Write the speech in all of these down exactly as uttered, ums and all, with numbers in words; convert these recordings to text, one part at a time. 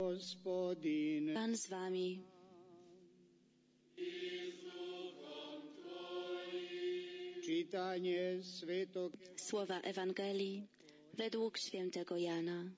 Pan z wami. Słowa Ewangelii według świętego Jana.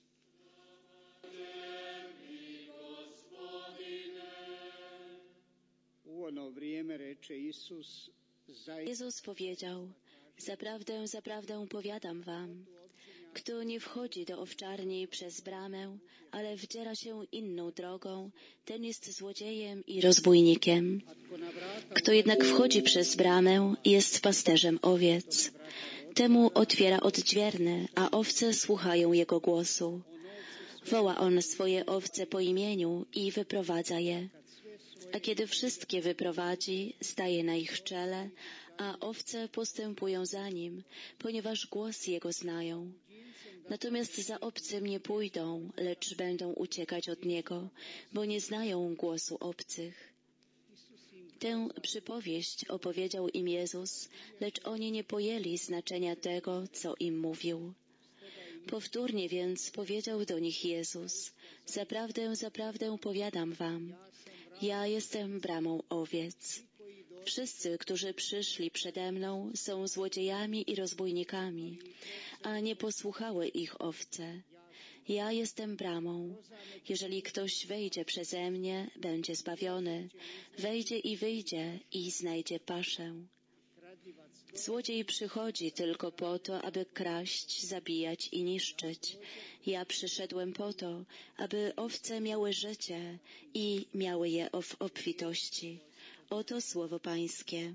Jezus powiedział: Zaprawdę, zaprawdę powiadam wam, kto nie wchodzi do owczarni przez bramę, ale wdziera się inną drogą, ten jest złodziejem i rozbójnikiem. Kto jednak wchodzi przez bramę, jest pasterzem owiec. Temu otwiera odźwierny, a owce słuchają jego głosu. Woła on swoje owce po imieniu i wyprowadza je. A kiedy wszystkie wyprowadzi, staje na ich czele, a owce postępują za nim, ponieważ głos jego znają. Natomiast za obcym nie pójdą, lecz będą uciekać od niego, bo nie znają głosu obcych. Tę przypowieść opowiedział im Jezus, lecz oni nie pojęli znaczenia tego, co im mówił. Powtórnie więc powiedział do nich Jezus: Zaprawdę, zaprawdę powiadam wam, ja jestem bramą owiec. Wszyscy, którzy przyszli przede mną, są złodziejami i rozbójnikami, a nie posłuchały ich owce. Ja jestem bramą. Jeżeli ktoś wejdzie przeze mnie, będzie zbawiony. Wejdzie i wyjdzie i znajdzie paszę. Złodziej przychodzi tylko po to, aby kraść, zabijać i niszczyć. Ja przyszedłem po to, aby owce miały życie i miały je w obfitości. Oto słowo Pańskie.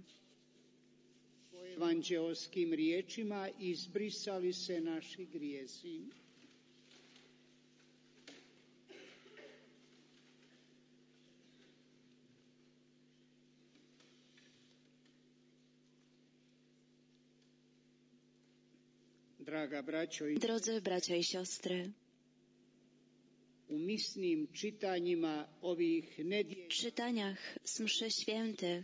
Evanđelskim riječima izbrisali se naši grijesi. Draga braćo i Drodzy bracia i siostry, u misnim čitanjima ovih nedjelja w czytaniach z mszy świętych,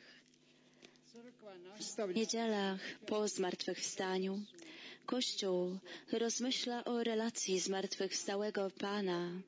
w niedzielach po zmartwychwstaniu, Kościół rozmyśla o relacji zmartwychwstałego Pana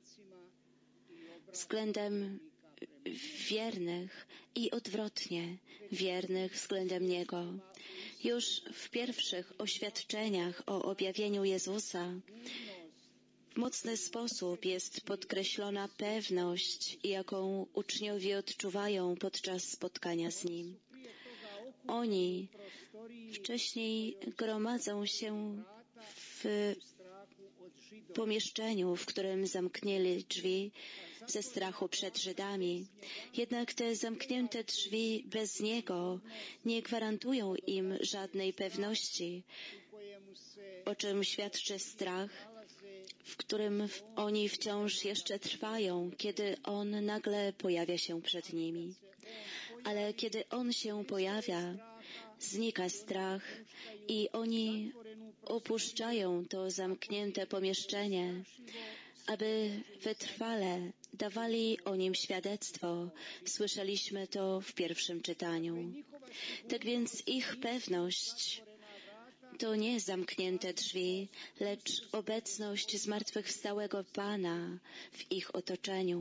względem wiernych i odwrotnie, wiernych względem Niego. Już w pierwszych oświadczeniach o objawieniu Jezusa w mocny sposób jest podkreślona pewność, jaką uczniowie odczuwają podczas spotkania z Nim. Oni wcześniej gromadzą się w pomieszczeniu, w którym zamknęli drzwi ze strachu przed Żydami. Jednak te zamknięte drzwi bez Niego nie gwarantują im żadnej pewności, o czym świadczy strach, w którym oni wciąż jeszcze trwają, kiedy On nagle pojawia się przed nimi. Ale kiedy On się pojawia, znika strach i oni opuszczają to zamknięte pomieszczenie, aby wytrwale dawali o Nim świadectwo. Słyszeliśmy to w pierwszym czytaniu. Tak więc ich pewność to nie zamknięte drzwi, lecz obecność zmartwychwstałego Pana w ich otoczeniu.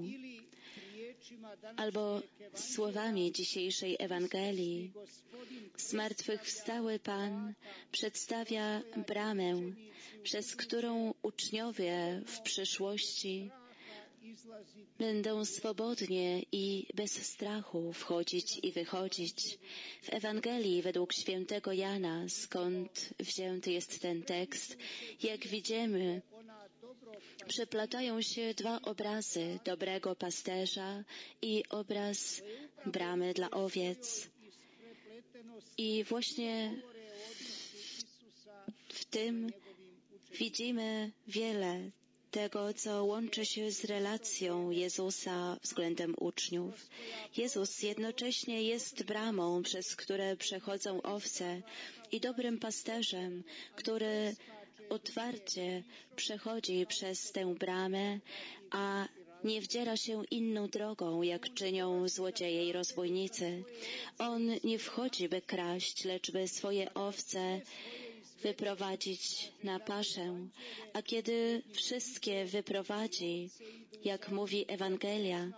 Albo słowami dzisiejszej Ewangelii, zmartwychwstały Pan przedstawia bramę, przez którą uczniowie w przyszłości będą swobodnie i bez strachu wchodzić i wychodzić. W Ewangelii według świętego Jana, skąd wzięty jest ten tekst, jak widzimy, przeplatają się dwa obrazy dobrego pasterza i obraz bramy dla owiec. I właśnie w, w tym widzimy wiele tego, co łączy się z relacją Jezusa względem uczniów. Jezus jednocześnie jest bramą, przez które przechodzą owce, i dobrym pasterzem, który otwarcie przechodzi przez tę bramę, a nie wdziera się inną drogą, jak czynią złodzieje i rozbójnicy. On nie wchodzi, by kraść, lecz by swoje owce wyprowadzić na paszę, a kiedy wszystkie wyprowadzi, jak mówi Ewangelia,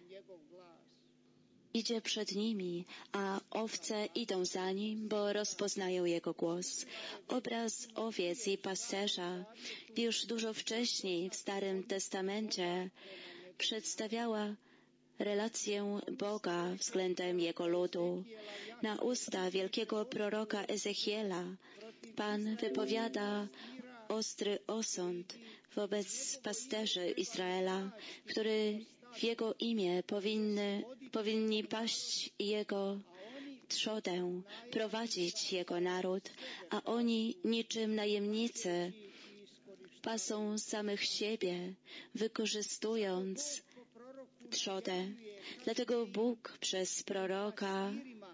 idzie przed nimi, a owce idą za nim, bo rozpoznają jego głos. Obraz owiec i pasterza już dużo wcześniej w Starym Testamencie przedstawiała relację Boga względem Jego ludu. Na usta wielkiego proroka Ezechiela Pan wypowiada ostry osąd wobec pasterzy Izraela, który w Jego imię powinny, powinni paść Jego trzodę, prowadzić Jego naród, a oni niczym najemnicy pasą samych siebie, wykorzystując trzodę. Dlatego Bóg przez proroka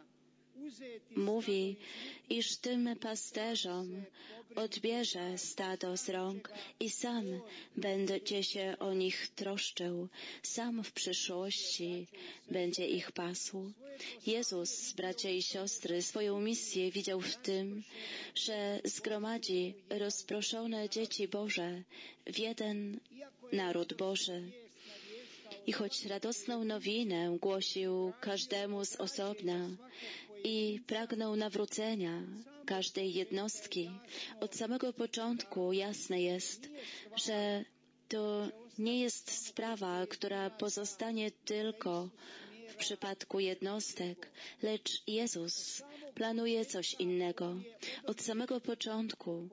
mówi, iż tym pasterzom odbierze stado z rąk i sam będzie się o nich troszczył, sam w przyszłości będzie ich pasł. Jezus, bracia i siostry, swoją misję widział w tym, że zgromadzi rozproszone dzieci Boże w jeden naród Boży. I choć radosną nowinę głosił każdemu z osobna i pragnął nawrócenia każdej jednostki, od samego początku jasne jest, że to nie jest sprawa, która pozostanie tylko w przypadku jednostek, lecz Jezus planuje coś innego. Od samego początku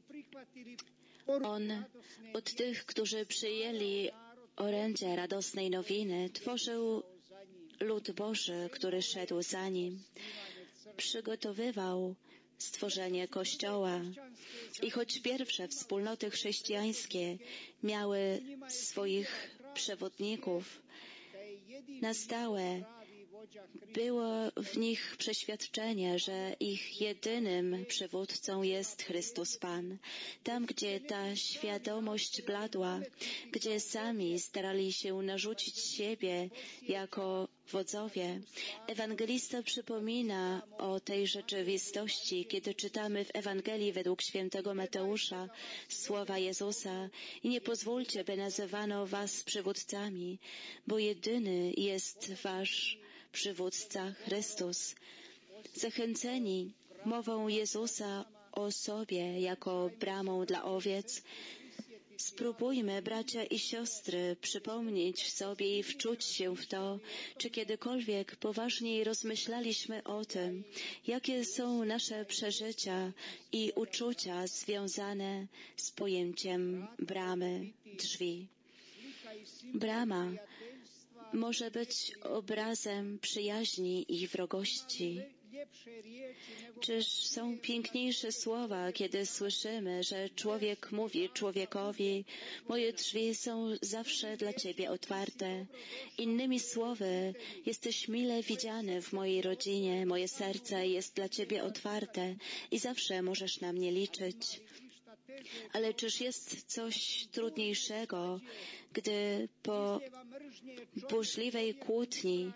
On od tych, którzy przyjęli orędzie radosnej nowiny, tworzył lud Boży, który szedł za Nim. Przygotowywał stworzenie Kościoła. I choć pierwsze wspólnoty chrześcijańskie miały swoich przewodników, na stałe było w nich przeświadczenie, że ich jedynym przywódcą jest Chrystus Pan. Tam, gdzie ta świadomość bladła, gdzie sami starali się narzucić siebie jako wodzowie, ewangelista przypomina o tej rzeczywistości, kiedy czytamy w Ewangelii według świętego Mateusza słowa Jezusa: i nie pozwólcie, by nazywano was przywódcami, bo jedyny jest wasz przywódca Chrystus. Zachęceni mową Jezusa o sobie jako bramą dla owiec, spróbujmy, bracia i siostry, przypomnieć sobie i wczuć się w to, czy kiedykolwiek poważniej rozmyślaliśmy o tym, jakie są nasze przeżycia i uczucia związane z pojęciem bramy, drzwi. Brama może być obrazem przyjaźni i wrogości. Czyż są piękniejsze słowa, kiedy słyszymy, że człowiek mówi człowiekowi: moje drzwi są zawsze dla Ciebie otwarte. Innymi słowy, jesteś mile widziany w mojej rodzinie, moje serce jest dla Ciebie otwarte i zawsze możesz na mnie liczyć. Ale czyż jest coś trudniejszego, gdy po burzliwej kłótni,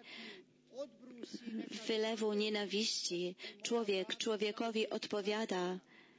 wylewu nienawiści, człowiek człowiekowi odpowiada: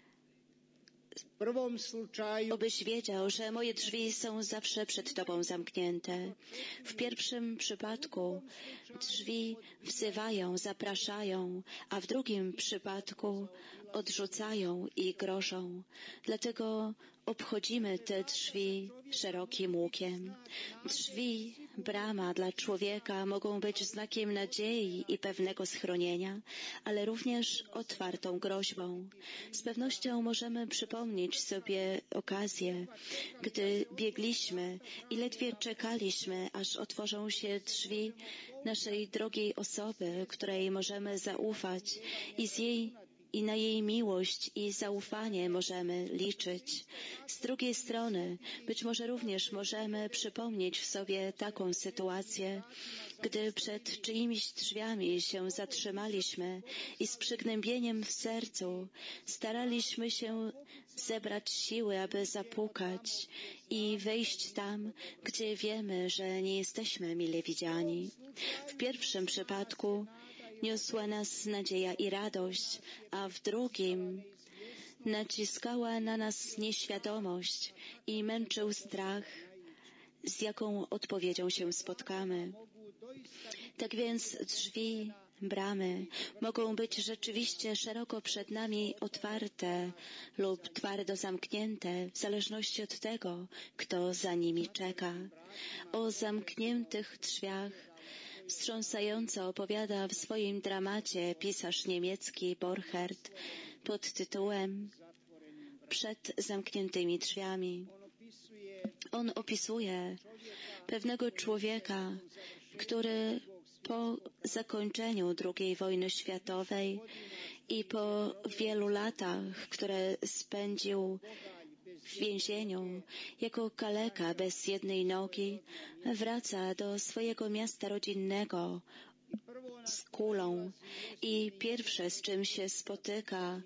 obyś wiedział, że moje drzwi są zawsze przed Tobą zamknięte. W pierwszym przypadku drzwi wzywają, zapraszają, a w drugim przypadku odrzucają i grożą. Dlatego obchodzimy te drzwi szerokim łukiem. Drzwi, brama dla człowieka mogą być znakiem nadziei i pewnego schronienia, ale również otwartą groźbą. Z pewnością możemy przypomnieć sobie okazję, gdy biegliśmy i ledwie czekaliśmy, aż otworzą się drzwi naszej drogiej osoby, której możemy zaufać i z jej i na jej miłość i zaufanie możemy liczyć. Z drugiej strony, być może również możemy przypomnieć sobie taką sytuację, gdy przed czyimiś drzwiami się zatrzymaliśmy i z przygnębieniem w sercu staraliśmy się zebrać siły, aby zapukać i wejść tam, gdzie wiemy, że nie jesteśmy mile widziani. W pierwszym przypadku niosła nas nadzieja i radość, a w drugim naciskała na nas nieświadomość i męczył strach, z jaką odpowiedzią się spotkamy. Tak więc drzwi, bramy mogą być rzeczywiście szeroko przed nami otwarte lub twardo zamknięte, w zależności od tego, kto za nimi czeka. O zamkniętych drzwiach wstrząsająco opowiada w swoim dramacie pisarz niemiecki Borchert pod tytułem Przed zamkniętymi drzwiami. On opisuje pewnego człowieka, który po zakończeniu drugiej wojny światowej i po wielu latach, które spędził w więzieniu jako kaleka bez jednej nogi, wraca do swojego miasta rodzinnego z kulą i pierwsze, z czym się spotyka,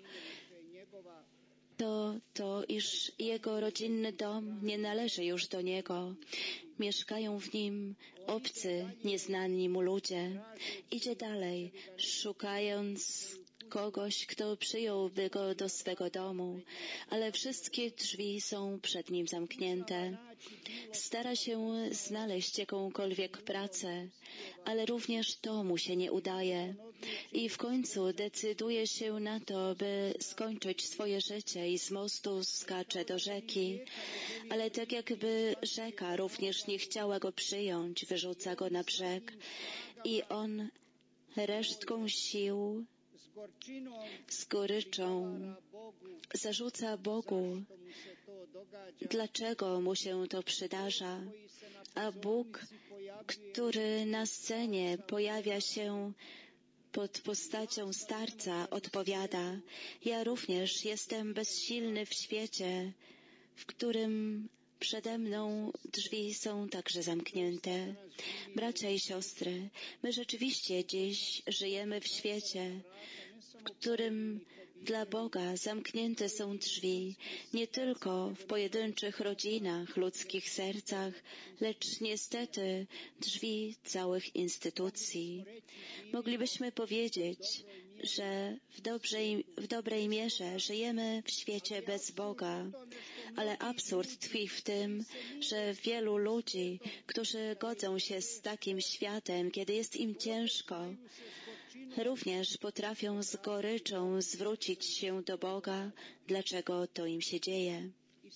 to to, iż jego rodzinny dom nie należy już do niego. Mieszkają w nim obcy, nieznani mu ludzie. Idzie dalej, szukając kogoś, kto przyjąłby go do swego domu, ale wszystkie drzwi są przed nim zamknięte. Stara się znaleźć jakąkolwiek pracę, ale również to mu się nie udaje. I w końcu decyduje się na to, by skończyć swoje życie i z mostu skacze do rzeki, ale tak jakby rzeka również nie chciała go przyjąć, wyrzuca go na brzeg i on resztką sił, z goryczą zarzuca Bogu, dlaczego mu się to przydarza, a Bóg, który na scenie pojawia się pod postacią starca, odpowiada: ja również jestem bezsilny w świecie, w którym przede mną drzwi są także zamknięte. Bracia i siostry, my rzeczywiście dziś żyjemy w świecie, w którym dla Boga zamknięte są drzwi nie tylko w pojedynczych rodzinach, ludzkich sercach, lecz niestety drzwi całych instytucji. Moglibyśmy powiedzieć, że w, dobrej, w dobrej mierze żyjemy w świecie bez Boga, ale absurd tkwi w tym, że wielu ludzi, którzy godzą się z takim światem, kiedy jest im ciężko, również potrafią z goryczą zwrócić się do Boga, dlaczego to im się dzieje.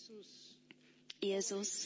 Jezus,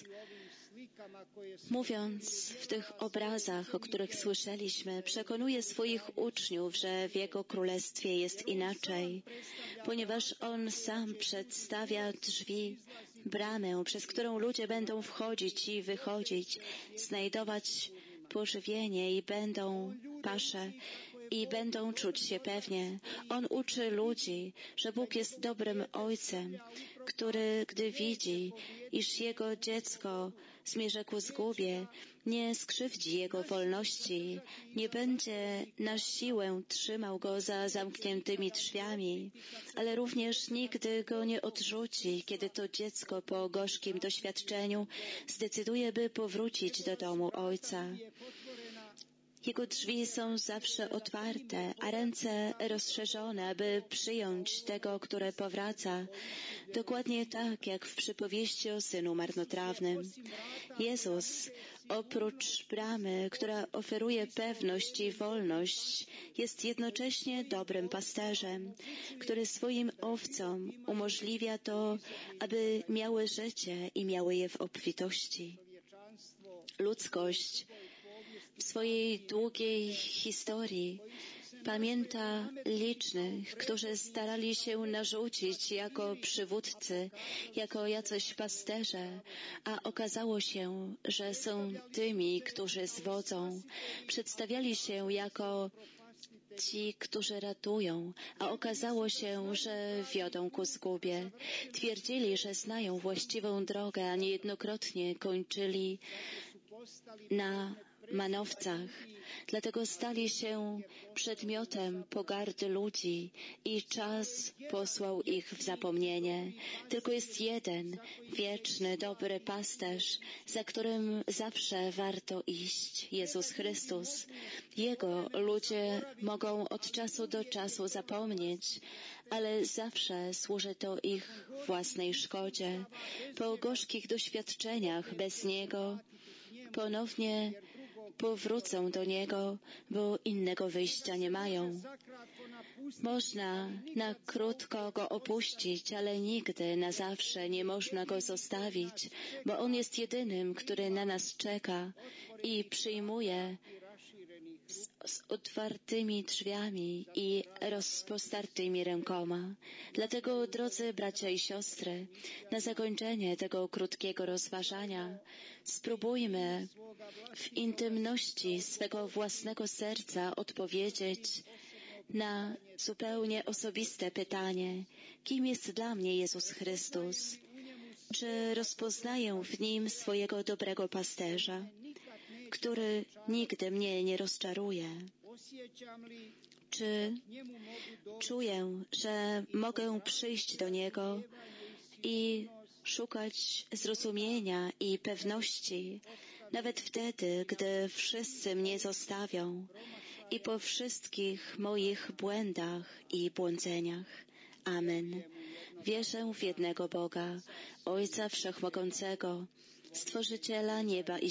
mówiąc w tych obrazach, o których słyszeliśmy, przekonuje swoich uczniów, że w Jego Królestwie jest inaczej, ponieważ On sam przedstawia drzwi, bramę, przez którą ludzie będą wchodzić i wychodzić, znajdować pożywienie i będą pasze i będą czuć się pewnie. On uczy ludzi, że Bóg jest dobrym Ojcem, który, gdy widzi, iż Jego dziecko zmierza ku zgubie, nie skrzywdzi jego wolności, nie będzie na siłę trzymał go za zamkniętymi drzwiami, ale również nigdy go nie odrzuci, kiedy to dziecko po gorzkim doświadczeniu zdecyduje, by powrócić do domu Ojca. Jego drzwi są zawsze otwarte, a ręce rozszerzone, aby przyjąć tego, który powraca. Dokładnie tak, jak w przypowieści o synu marnotrawnym. Jezus, oprócz bramy, która oferuje pewność i wolność, jest jednocześnie dobrym pasterzem, który swoim owcom umożliwia to, aby miały życie i miały je w obfitości. Ludzkość w swojej długiej historii pamięta licznych, którzy starali się narzucić jako przywódcy, jako jacyś pasterze, a okazało się, że są tymi, którzy zwodzą. Przedstawiali się jako ci, którzy ratują, a okazało się, że wiodą ku zgubie. Twierdzili, że znają właściwą drogę, a niejednokrotnie kończyli na manowcach, dlatego stali się przedmiotem pogardy ludzi i czas posłał ich w zapomnienie. Tylko jest jeden, wieczny, dobry pasterz, za którym zawsze warto iść, Jezus Chrystus. Jego ludzie mogą od czasu do czasu zapomnieć, ale zawsze służy to ich własnej szkodzie. Po gorzkich doświadczeniach bez Niego ponownie powrócą do Niego, bo innego wyjścia nie mają. Można na krótko Go opuścić, ale nigdy na zawsze nie można Go zostawić, bo On jest jedynym, który na nas czeka i przyjmuje z, z otwartymi drzwiami i rozpostartymi rękoma. Dlatego, drodzy bracia i siostry, na zakończenie tego krótkiego rozważania spróbujmy w intymności swego własnego serca odpowiedzieć na zupełnie osobiste pytanie, kim jest dla mnie Jezus Chrystus? Czy rozpoznaję w Nim swojego dobrego pasterza, który nigdy mnie nie rozczaruje? Czy czuję, że mogę przyjść do Niego i szukać zrozumienia i pewności, nawet wtedy, gdy wszyscy mnie zostawią i po wszystkich moich błędach i błądzeniach. Amen. Wierzę w jednego Boga, Ojca Wszechmogącego, Stworzyciela nieba i